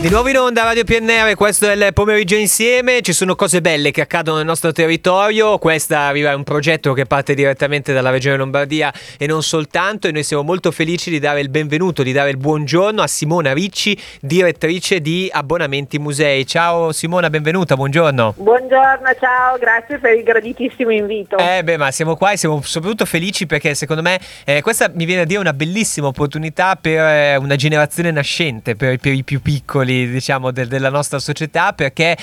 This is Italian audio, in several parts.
Di nuovo in onda Radio PNR, questo è il pomeriggio insieme. Ci sono cose belle che accadono nel nostro territorio. Questa arriva è un progetto che parte direttamente dalla Regione Lombardia e non soltanto, e noi siamo molto felici di dare il benvenuto, di dare il buongiorno a Simona Ricci, direttrice di Abbonamenti Musei. Ciao Simona, benvenuta, buongiorno. Buongiorno, ciao, grazie per il graditissimo invito. Ma siamo qua e siamo soprattutto felici perché secondo me questa mi viene a dire una bellissima opportunità per una generazione nascente, per i più piccoli, diciamo, della nostra società, perché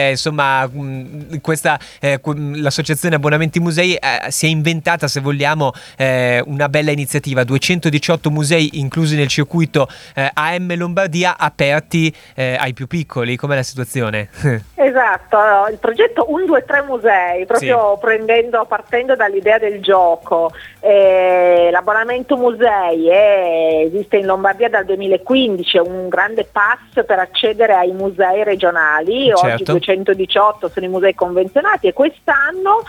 l'associazione Abbonamenti Musei si è inventata, se vogliamo, una bella iniziativa. 218 musei inclusi nel circuito AM Lombardia, aperti ai più piccoli. Com'è la situazione? Esatto, il progetto 1, 2, 3 musei, proprio partendo dall'idea del gioco. L'abbonamento musei esiste in Lombardia dal 2015, è un grande pass per accedere ai musei regionali. Certo. Oggi 218 sono i musei convenzionati e quest'anno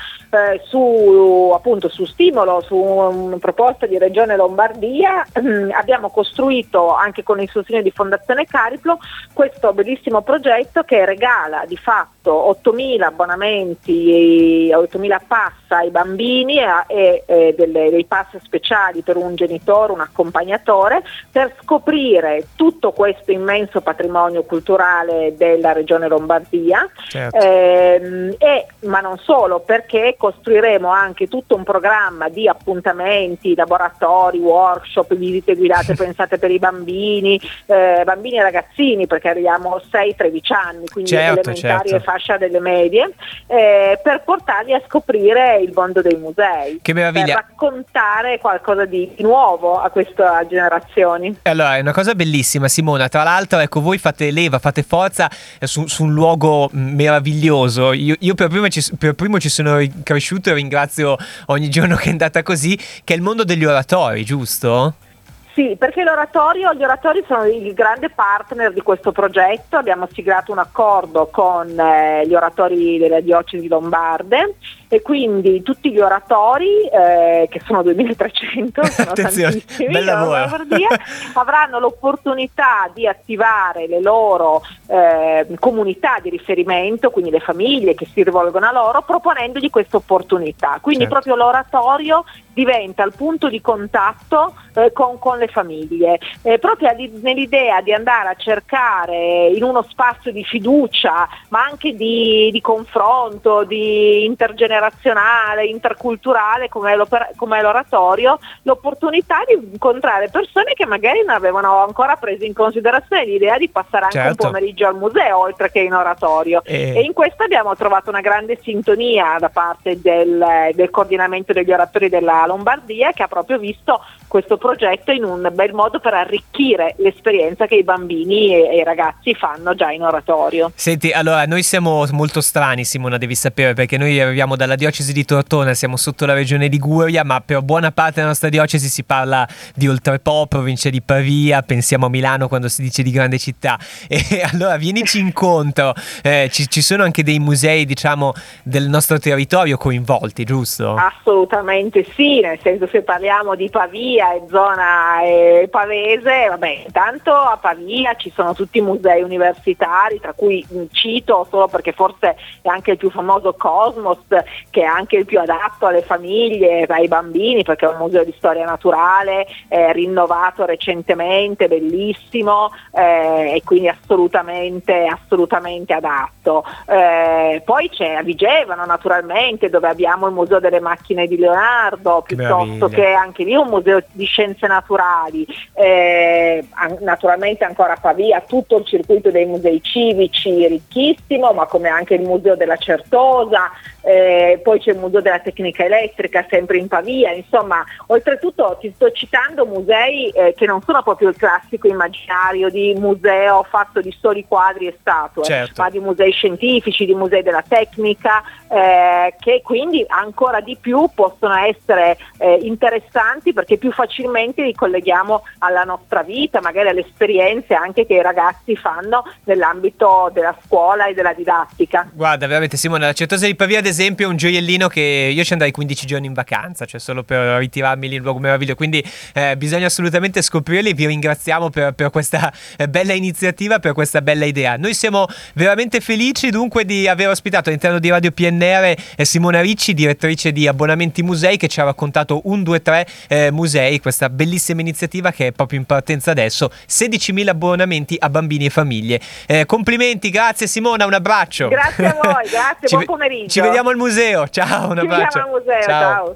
su stimolo, su una proposta di Regione Lombardia, abbiamo costruito, anche con il sostegno di Fondazione Cariplo, questo bellissimo progetto che regala di fatto 8.000 abbonamenti, 8.000 pass ai bambini e dei pass speciali per un genitore, un accompagnatore, per scoprire tutto questo immenso patrimonio culturale della Regione Lombardia. Certo. Ma non solo, perché costruiremo anche tutto un programma di appuntamenti, laboratori, workshop, visite guidate pensate per i bambini e ragazzini, perché arriviamo a 6-13 anni, quindi elementari e fascia delle medie, per portarli a scoprire il mondo dei musei. Che meraviglia! Per raccontare qualcosa di nuovo a queste generazioni. Allora, è una cosa bellissima, Simona. Tra l'altro, ecco, voi fate forza su un luogo meraviglioso. Io per primo ci sono cresciuto e ringrazio ogni giorno che è andata così, che è il mondo degli oratori, giusto? Sì, perché gli oratori sono il grande partner di questo progetto. Abbiamo siglato un accordo con gli oratori delle diocesi lombarde e quindi tutti gli oratori, che sono 2.300, sono tantissimi, avranno l'opportunità di attivare le loro comunità di riferimento, quindi le famiglie che si rivolgono a loro, proponendogli questa opportunità. Quindi proprio l'oratorio diventa il punto di contatto con le famiglie, proprio nell'idea di andare a cercare in uno spazio di fiducia, ma anche di confronto, di intergenerazionale, interculturale, come è l'oratorio, l'opportunità di incontrare persone che magari non avevano ancora preso in considerazione l'idea di passare anche un pomeriggio al museo oltre che in oratorio. E in questo abbiamo trovato una grande sintonia da parte del coordinamento degli oratori della Lombardia, che ha proprio visto questo progetto in un bel modo per arricchire l'esperienza che i bambini e i ragazzi fanno già in oratorio. Senti, allora noi siamo molto strani, Simona, devi sapere, perché noi arriviamo dalla diocesi di Tortona, siamo sotto la regione Liguria, ma per buona parte della nostra diocesi si parla di Oltrepò, provincia di Pavia, pensiamo a Milano quando si dice di grande città. E allora vienici incontro, ci sono anche dei musei, diciamo, del nostro territorio coinvolti, giusto? Assolutamente sì, nel senso, se parliamo di Pavia e zona pavese, intanto a Pavia ci sono tutti i musei universitari, tra cui cito solo perché forse è anche il più famoso Cosmos, che è anche il più adatto alle famiglie, ai bambini, perché è un museo di storia naturale, rinnovato recentemente, bellissimo, e quindi assolutamente adatto. Poi c'è a Vigevano, naturalmente, dove abbiamo il museo delle macchine di Leonardo, piuttosto che anche lì un museo di scienze naturali. Naturalmente ancora a Pavia tutto il circuito dei musei civici ricchissimo, ma come anche il museo della Certosa, poi c'è il museo della tecnica elettrica sempre in Pavia. Insomma, oltretutto ti sto citando musei che non sono proprio il classico immaginario di museo fatto di soli quadri e statue, ma di musei scientifici, di musei della tecnica, che quindi ancora di più possono essere interessanti, perché più facilmente li colleghiamo alla nostra vita, magari alle esperienze anche che i ragazzi fanno nell'ambito della scuola e della didattica. Guarda, veramente, Simona, la Certosa di Pavia ad esempio è un gioiellino che io ci andrei 15 giorni in vacanza, cioè solo per ritirarmi lì in luogo meraviglioso, quindi bisogna assolutamente scoprirli. Vi ringraziamo per questa bella iniziativa, per questa bella idea. Noi siamo veramente felici dunque di aver ospitato all'interno di Radio PNR Simona Ricci, direttrice di Abbonamenti Musei, che ci ha raccontato 1, 2, 3 musei, questa bellissima iniziativa che è proprio in partenza adesso, 16.000 abbonamenti a bambini e famiglie. Complimenti, grazie Simona, un abbraccio. Grazie a voi, grazie, buon pomeriggio. Ci vediamo al museo, ciao, un abbraccio. Ci vediamo al museo, ciao.